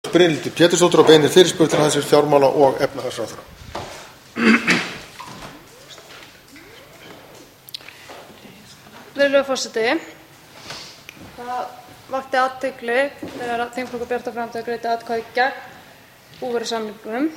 Brynhildur Pétursdóttir og beinir fyrirspurn til hæstv. Fjármála- og efnahagsráðherra. Virðulegur forseti. Það vakti athygli þegar þingflokkur Bjartrar framtíðar greiddi atkvæði gegn búvörusamningnum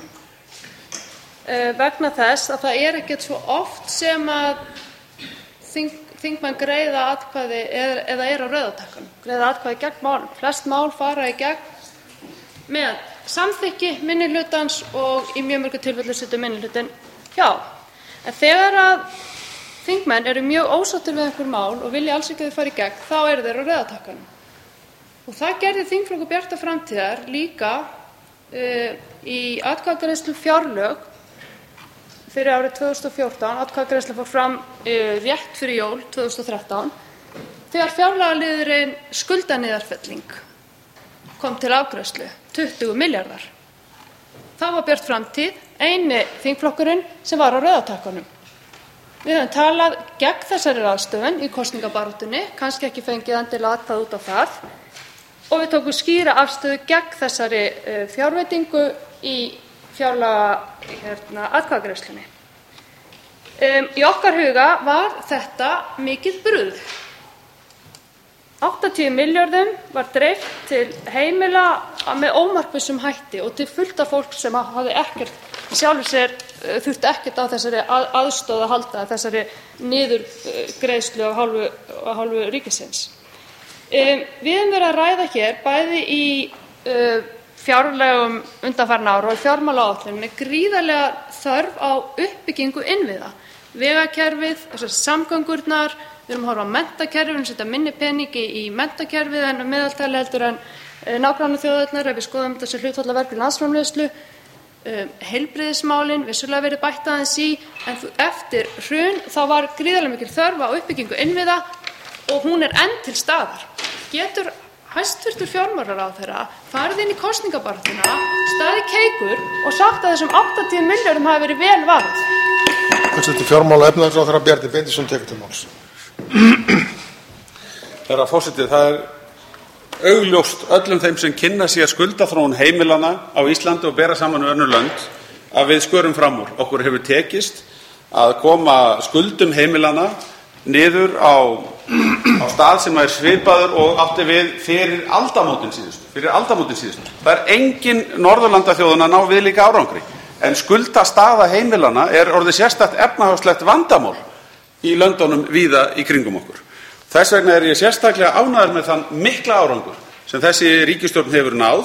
vegna þess að það ekkert svo oft sem að þingmenn greiða atkvæði eða á rauðatakkanum, greiða atkvæði gegn málum. Flest mál fara í gegn með samþykki minnihlutans og í mjög mörgum tilfellum situr minnihlutinn hjá. En þegar að þingmenn eru mjög ósáttir við einhver mál og vilja alls ekki að þau fari í gegn, þá eru þeir á rauðatakkanum. Og það gerði þingflokkur Bjartrar framtíðar líka í atkvæðagreiðslu fjárlög fyrir árið 2014. Atkvæðagreiðsla fór fram rétt fyrir jól 2013 þegar fjárlagaliðurinn skuldaniðurfelling kom til afgreiðslu, 20 milljarðar. Það var Björt framtíð, eini þingflokkurinn sem var á rauðatakkanum. Við höfum talað gegn þessari ráðstöfun í kosningabaráttunni, kannski ekki fengið endilega atkvæði út á það, og við tókum skýra afstöðu gegn þessari fjárveitingu í fjárlaga atkvæðagreiðslunni. Í okkar huga var þetta mikið bruðl. 80 milljörðum var dreift til heimila með ómarkvissum hætti og til fullt af fólk sem hafði ekkert sjálfur sér þurfti ekkert á þessari aðstoð að halda, þessari niðurgreiðslu af hálfu ríkisins. Við höfum verið að ræða hér bæði í fjárlögum undanfarin ár og í fjármálaáætluninni gríðarlega þörf á uppbyggingu innviða. Vegakerfið, samgöngurnar, við erum að horfa á menntakerfið, við erum að setja minni peningi í menntakerfið en meðaltali heldur en nágrannaþjóðirnar ef við skoðum þessi hlutfall af vergri landsframleiðslu. Heilbrigðismálin vissulega verið bætt aðeins í, en eftir hrun þá var gríðarlega mikil þörf á uppbyggingu innviða og hún enn til staðar. Getur hæstv. Fjármálaráðherra farið inn í kosningabaráttuna, staðið keikur og sagt að þessum 80 milljörðum hafi verið vel varið? Hæstv. Fjármála- og efnahagsráðherra Bjarni Benediktsson tekur til máls. Herra forseti, það augljóst öllum þeim sem kynna sér skuldaþróun heimilanna á Íslandi og bera saman við önnur lönd að við skörum fram úr. Okkur hefur tekist að koma skuldum heimilanna niður á stað sem svipaður og átti við fyrir aldamótin síðustu. Það engin Norðurlandaþjóðanna ná viðlíka árangri. En skuldastaða heimilanna orðið sérstakt efnahagslegt vandamál í löndunum víða í kringum okkur. Þess vegna ég sérstaklega ánægður með þann mikla árangur sem þessi ríkisstjórn hefur náð,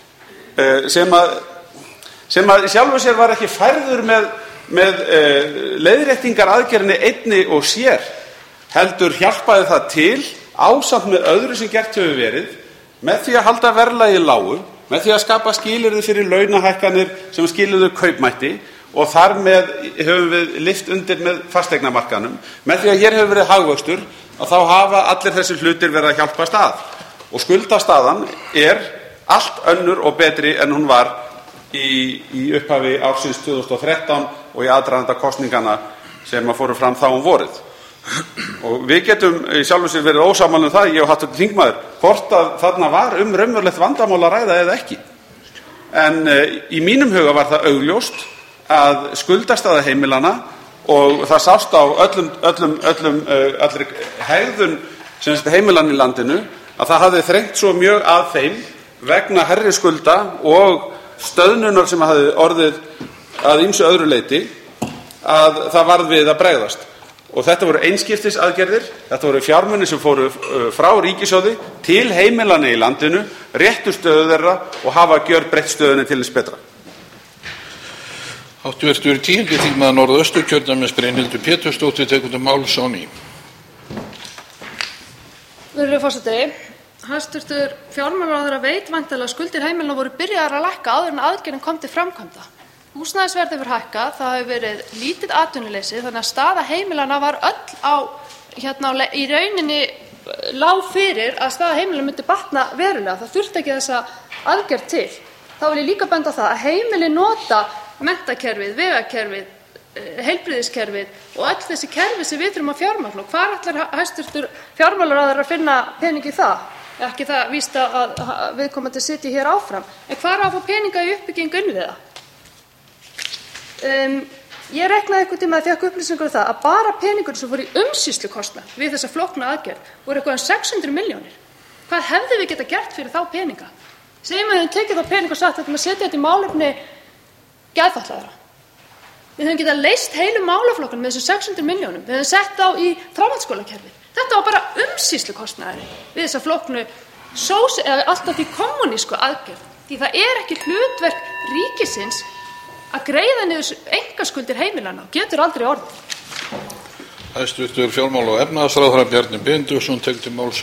sem að í sjálfu sér var ekki færður með leiðréttingaraðgerðinni einni og sér, heldur hjálpaði það til ásamt með öðru sem gert hefur verið, með því að halda verðlagi lágu, með því að skapa skilyrði fyrir launahækkanir sem skiluðu kaupmætti og þar með höfum við lyft undir með fasteignamarkaðnum, með því að hér hefur verið hagvöxtur að þá hafa allir þessir hlutir verið að hjálpast að. Og skuldastaðan allt önnur og betri en hún var í upphafi ársins 2013 og í aðdraganda kosningana sem fóru fram þá vorið. Og við getum í sjálfu sér verið ósammála það, ég og hv. þingmaður, hvort að þarna var raunverulegt vandamál að ræða eða ekki. En í mínum huga var það augljóst að skuldastaða heimilanna, og það sást á allri hegðun heimilanna í landinu, að það hafði þrengt svo mjög að þeim vegna hærri skulda og stöðnunar sem hafði orðið að ýmsu öðru leyti, að það varð við að bregðast. Og þetta voru einskiptisaðgerðir, þetta voru fjármunir sem fóru frá ríkissjóði til heimilanna í landinu, réttu stöðu þeirra og hafa gjörbreytt stöðunni til þess betra. Hv. 10. þingmaður Norðausturkjördæmis Brynhildur Pétursdóttir tekur til máls á ný. Virðulegur forseti, hæstv. Fjármálaráðherra veit væntanlega að skuldir heimilanna voru byrjaðar að lækka áður en aðgerðin kom til framkvæmda. Húsnæðisverð hefur hækkað, það hefur verið lítið atvinnuleysi, þannig að staða heimilanna var öll í rauninni lá fyrir að staða heimilanna myndi batna verulega. Það þurfti ekki þessa aðgerð til. Þá vil ég líka benda á það að heimili nota menntakerfið, vegakerfið, heilbrigðiskerfið og öll þessi kerfi sem við þurfum að fjármagna. Hvar ætlar hæstv. Fjármálaráðherra að finna pening í það? ekki það víst að viðkomandi sitji hér áfram. En hvar á að fá peninga í uppbyggingu innviða? Ég reiknaði einhvern tíma að fékk upplýsingar það að bara peningur sem fór í umsýslukostnað við þessa flókna aðgerð voru eitthvað 600 milljónir. Hvað hefðum við getað gert fyrir þá peninga? Segjum að við höfum tekið þá pening og sagt að setja þetta í málefni geðfatlaðra. Við höfum getað leyst heilu málaflokkan með þessum 600 milljónum. Við höfum sett þá í framhaldsskólakerfið. Þetta var bara umsýslukostnaðurinn við þessa flóknu eða alltaf því kommunísku aðgerð. Því það er ekki hlutverk ríkisins að greiða niður einkaskuldir heimilanna og getur aldrei orðið. Hæstvirtur fjármála- og efnahagsráðherra Bjarni Benediktsson tekur til máls.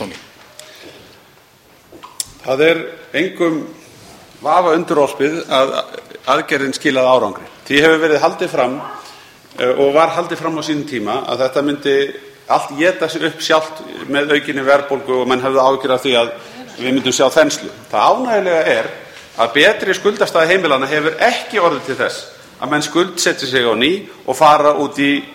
Það er engum vafa undirorpið að aðgerðin skilaði árangri. Því hefur verið haldið fram og var haldið fram á sínum tíma að þetta myndi allt éta sig upp sjálft með aukinni verðbólgu og menn hefðu áhyggjur af því að við myndum sjá þenslu. Það ánægjulega er að betri skuldastaða heimilanna hefur ekki orðið til þess að menn skuldsetja sig á ný og fara út í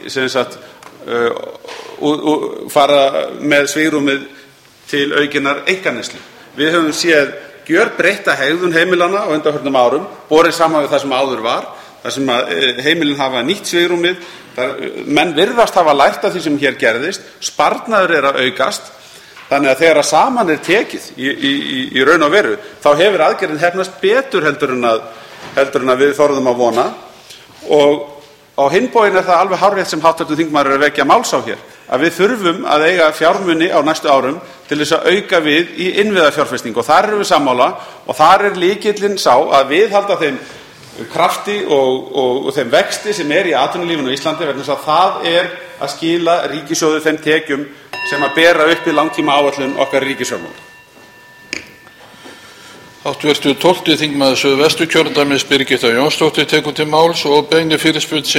fara með svigrúmið til aukinnar einkaneyslu. Við höfum séð gjörbreytta hegðun heimilanna á undanförnum árum, borið saman við það sem áður var, þar sem heimilin hafa nýtt svigrúmið, menn virðast hafa lært af því sem hér gerðist, sparnaður er að aukast, þannig að þegar saman er tekið í raun og veru, þá hefur aðgerðin hefnast betur heldur en að við þorðum að vona. Og á hinn bóginn er það alveg hárrétt sem hv. þingmaður er að vekja máls á hér, að við þurfum að eiga fjármuni á næstu árum til þess að auka við í innviðafjárfestingu og þar erum við sammála og þar er lykillinn sá að viðhalda þeim krafti og þeim vexti sem er í atvinnulífinu á Íslandi vegna þess að það er að skila ríkissjóði þeim tekjum sem að bera upp í langtímaáætlun okkar ríkisfjármála. Háttvirtur 12. þingmaður Suðvesturkjördæmis Birgitta Jónsdóttir tekur til máls og beinir fyrirspurn